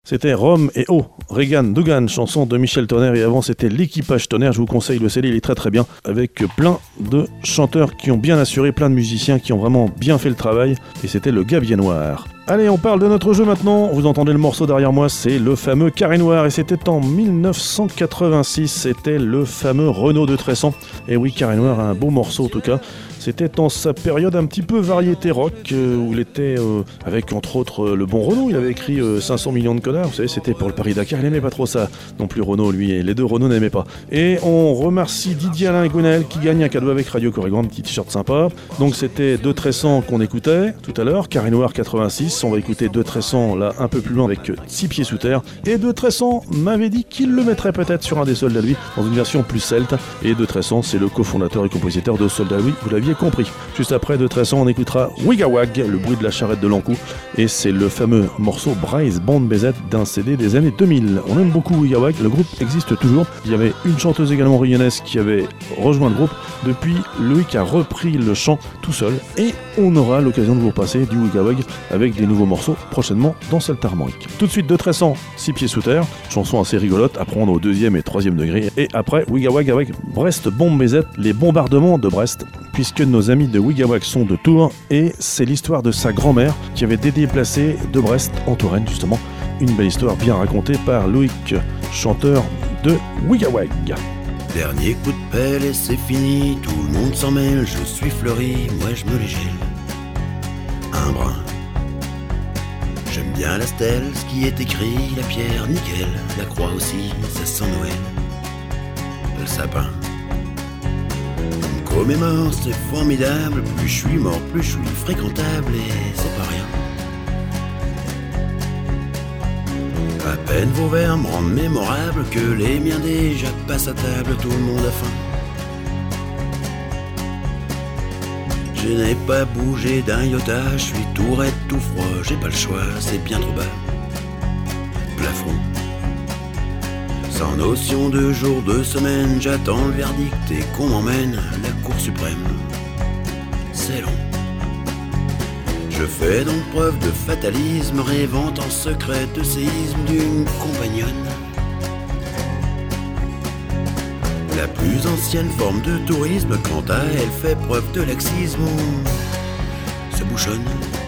C'était Rome et Oh, Regan Dugan, chanson de Michel Tonnerre, et avant c'était l'équipage Tonnerre. Je vous conseille le CD, il est très très bien, avec plein de chanteurs qui ont bien assuré, plein de musiciens qui ont vraiment bien fait le travail, et c'était le Gabier Noir. Allez, on parle de notre jeu maintenant. Vous entendez le morceau derrière moi, c'est le fameux Carré Noir, et c'était en 1986, c'était le fameux Renaud de Tressan. Et oui, Carré Noir, un beau morceau en tout cas. C'était en sa période un petit peu variété rock, où il était avec entre autres le bon Renaud. Il avait écrit 500 millions de connards, vous savez, c'était pour le Paris-Dakar. Il n'aimait pas trop ça non plus, Renaud, lui, et les deux Renaud n'aimaient pas. Et on remercie Didier Alain et Gwenaël qui gagnent un cadeau avec Radio Corrigan, un petit t-shirt sympa. Donc c'était De Tressan qu'on écoutait tout à l'heure, Carré Noir 86. On va écouter De Tressan là un peu plus loin avec 6 pieds sous terre. Et De Tressan m'avait dit qu'il le mettrait peut-être sur un des Soldats de lui, dans une version plus celte. Et De Tressan, c'est le cofondateur et compositeur de Soldats de lui, vous l'aviez compris. Juste après De Tressan, on écoutera Wigawag, le bruit de la charrette de l'Ankou, et c'est le fameux morceau Braise Bande BZ d'un CD des années 2000. On aime beaucoup Wigawag, le groupe existe toujours. Il y avait une chanteuse également riennaise qui avait rejoint le groupe. Depuis, Loïc a repris le chant tout seul, et on aura l'occasion de vous passer du Wigawag avec des nouveaux morceaux prochainement dans Saltarmorique. Tout de suite De Tressan, 6 pieds sous terre, chanson assez rigolote à prendre au 2e et 3e degré, et après Wigawag avec Brest Bombe BZ, les bombardements de Brest, puisque nos amis de Wigawag sont de Tours, et c'est l'histoire de sa grand-mère qui avait été déplacée de Brest en Touraine justement. Une belle histoire bien racontée par Loïc, chanteur de Wigawag. Dernier coup de pelle et c'est fini, tout le monde s'en mêle, je suis fleuri, moi je me les gèle. Un brin. J'aime bien la stèle, ce qui est écrit, la pierre, nickel, la croix aussi, ça sent Noël. Le sapin. On commémore, c'est formidable, plus je suis mort, plus je suis fréquentable, et c'est pas rien. À peine vos vers me rendent mémorable que les miens déjà passent à table, tout le monde a faim. Je n'ai pas bougé d'un iota, je suis tout raide, tout froid, j'ai pas le choix, c'est bien trop bas. Plafond. Sans notion de jour, de semaine, j'attends le verdict et qu'on m'emmène la Cour suprême. C'est long. Je fais donc preuve de fatalisme, rêvant en secret de séisme d'une compagnonne. La plus ancienne forme de tourisme, quant à elle, fait preuve de laxisme ou se bouchonne.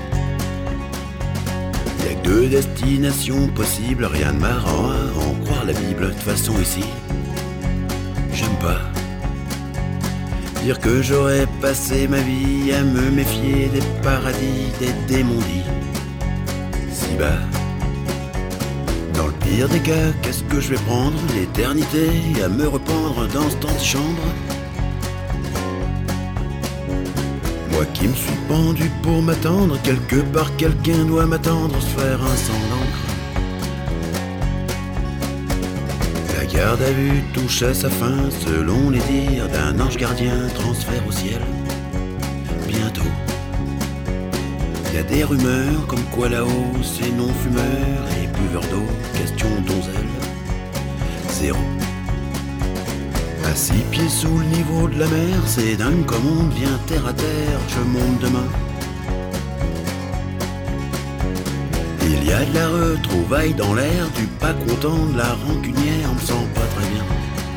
Y'a que 2 destinations possibles, rien de marrant à en croire la Bible. De toute façon ici, j'aime pas dire que j'aurais passé ma vie à me méfier des paradis, des démons dits si bas. Dans le pire des cas, qu'est-ce que je vais prendre? L'éternité à me rependre dans cette antichambre. Moi qui me suis pendu pour m'attendre, quelque part quelqu'un doit m'attendre, se faire un sang d'encre. La garde à vue touche à sa fin, selon les dires d'un ange gardien, transfert au ciel. Bientôt. Y a des rumeurs comme quoi là-haut c'est non-fumeurs et buveurs d'eau, question donzelle. 0. À 6 pieds sous le niveau de la mer, c'est dingue comme on devient terre à terre, je monte demain. Il y a de la retrouvaille dans l'air, du pas content, de la rancunière, on me sent pas très bien.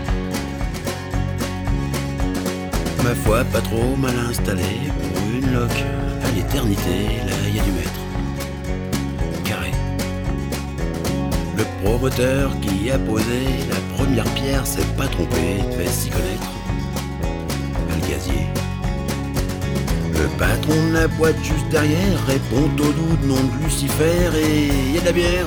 Ma foi, pas trop mal installé pour une loque à l'éternité, là y a du maître. Carré. Le promoteur qui a posé la première pierre s'est pas trompé, devait s'y connaître. Le gazier. Le patron de la boîte juste derrière répond au doux de nom de Lucifer et y a de la bière.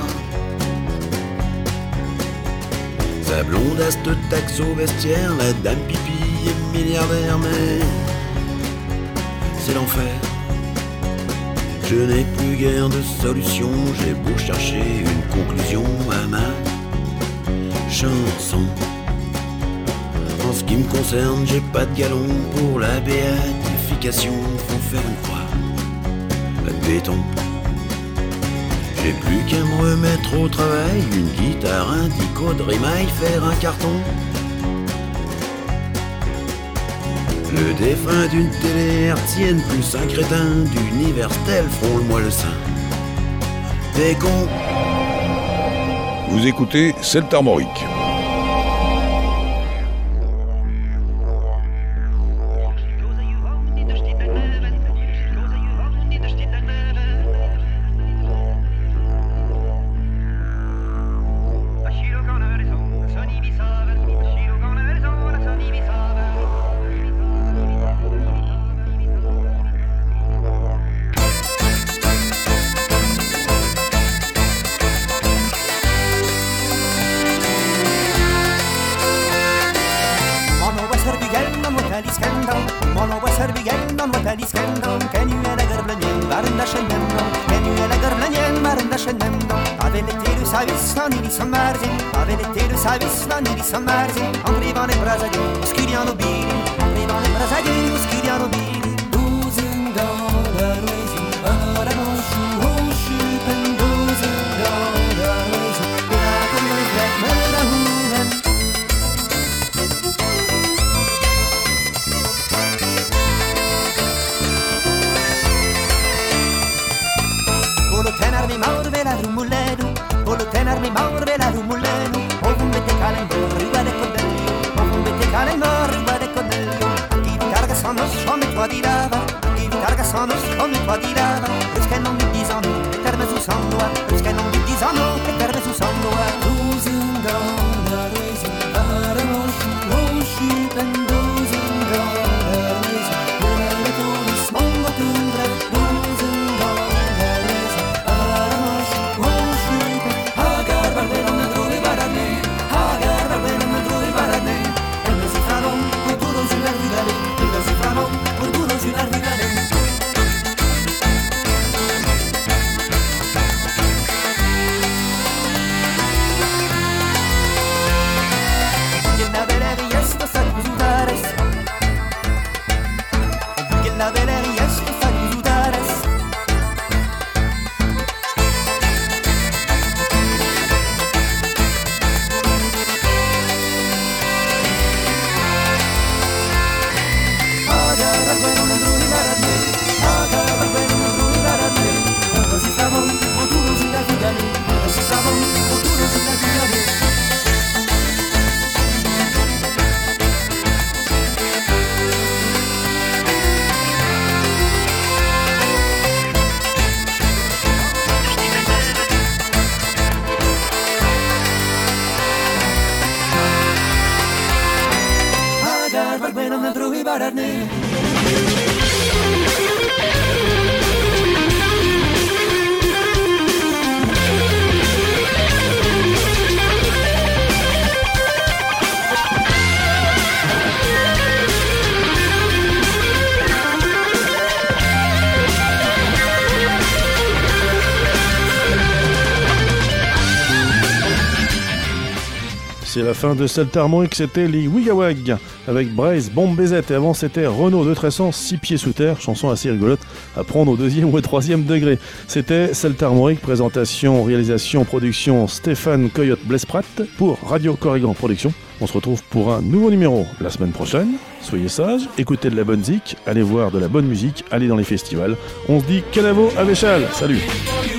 Sa blondasse te taxe au vestiaire, la dame pipi est milliardaire, mais c'est l'enfer. Je n'ai plus guère de solution, j'ai beau chercher une conclusion à ma chanson. En ce qui me concerne, j'ai pas de galon pour la béatification, faut faire une croix à béton. J'ai plus qu'à me remettre au travail, une guitare, un dico de rimaille, faire un carton. Le défunt d'une télé hertzienne plus un crétin d'Universtel, frôle-moi le sein. Des cons Vous écoutez Celte Armorique. C'est la fin de Celte Armorique, c'était les Wigawag avec Brace Bombe BZ et avant c'était Renaud de Tressan, 6 pieds sous terre, chanson assez rigolote à prendre au 2e ou au 3e degré. C'était Celte Armorique, présentation, réalisation, production Stéphane Coyote Blesprat pour Radio Corrigan Production. On se retrouve pour un nouveau numéro la semaine prochaine. Soyez sages, écoutez de la bonne zik, allez voir de la bonne musique, allez dans les festivals. On se dit Calavo à Véchal. Salut!